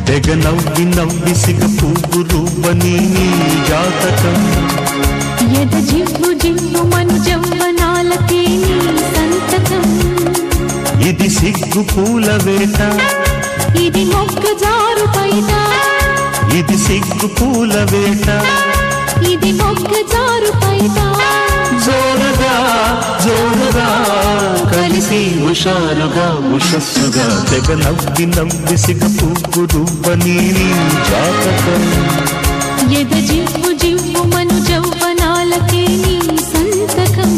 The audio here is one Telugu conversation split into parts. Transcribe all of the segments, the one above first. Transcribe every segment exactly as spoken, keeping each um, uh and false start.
తెగ నవ్వి నవ్వి సిగ పువ్వు రూపని నీ జాతకం. ఎద జివ్వు జివ్వు మను జవ్వనాలకే నీ సంతకం. ఇది సిగ్గు పూల వేట, ఇది మొగ్గ జారు పైట. ఇది సిగ్గు పూల వేట, ఇది మొగ్గ జారు పైట. జోరుగా జోరుగా కలిసి హుషారుగా ఉషస్సుగా తెగ నవ్వి నవ్వి సిగ పువ్వు రూపని నీ జాతకం. ఎద జివ్వు జివ్వు మను జవ్వనాలకే నీ సంతకం.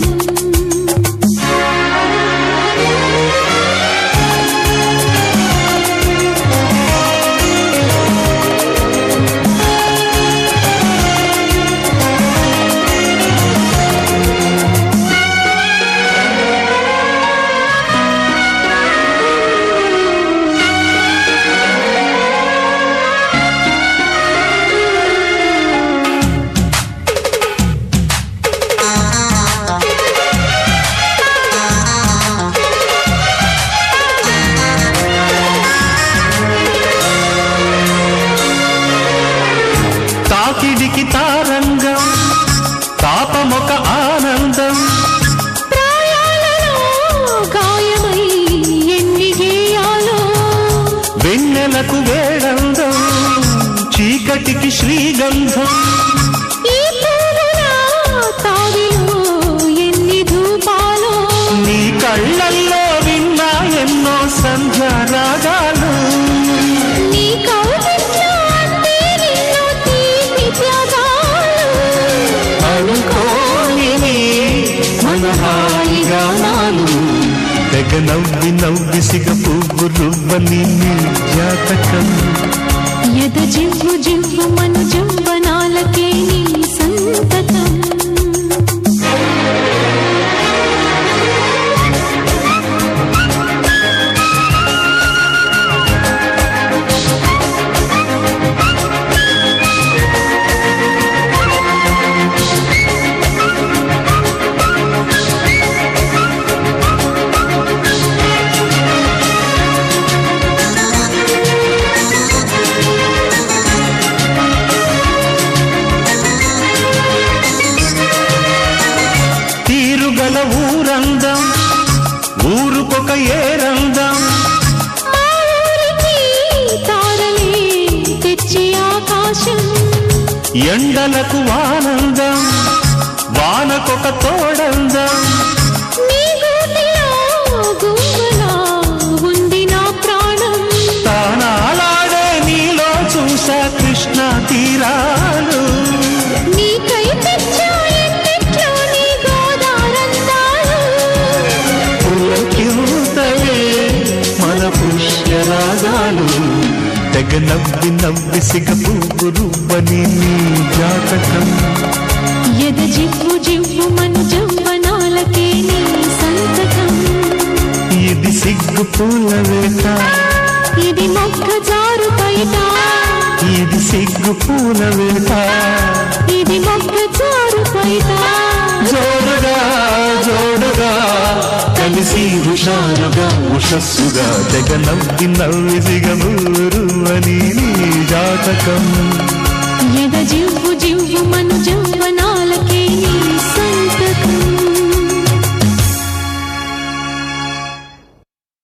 తాకిడికి తారంగం, తాపమొక ఆనందం. ప్రాయాలలో గాయమై ఎన్ని గేయాలో. వెన్నెలకు వేడందం, చీకటికి శ్రీగంధం. ఈ పూల తావిలో ఎన్ని ధూపాలో. నీ కళ్ళల్లో విన్నా ఎన్నో సంధ్య రాగాలు. నీ కౌగిట్లో అందే నిన్ను తీపి త్యాగాలు. అనుకోనివి మన హాయి గానాలు. తెగ నవ్వి నవ్వి సిగ పువ్వు రువ్వని నీ జాతకం. ఎద జివ్వు జివ్వు మను జవ్వనాలకే నీ సంతకం. తీరుగల ఊరందం, ఊరుకొక ఏరందం. మా ఊరికి తారలే తెచ్చి ఆకాశం. ఎండలకు ఆనందం, వానకొక తోడందం. నీ గూటిలో గువ్వలా ఉంది నా ప్రాణం. తానాలాడే నీలో చూసా కృష్ణ తీరాలు. నీకై తెచ్చా ఎన్నిట్లో నీ గోదారందాలు. పులకింతవే మన పుష్యరాగాలు. తెగ నవ్వి నవ్వి సిగ పువ్వు రూపని నీ జాతకం. ఎద జివ్వు జివ్వు మను జవ్వనాలకే నీ సంతకం. ఇది సిగ్గు పూల వేట, ఇది మొగ్గ జారు పైట. ఇది సిగ్గు పూల వేట, ఇది మొగ్గ జారు పైట. జోరుగా జోరుగా కలిసి హుషారుగా ఉషస్సుగా తెగ నవ్వి నవ్వి సిగ పువ్వు అని నీ జాతకం. ఎద జివ్వు జివ్వు మను జవ్వ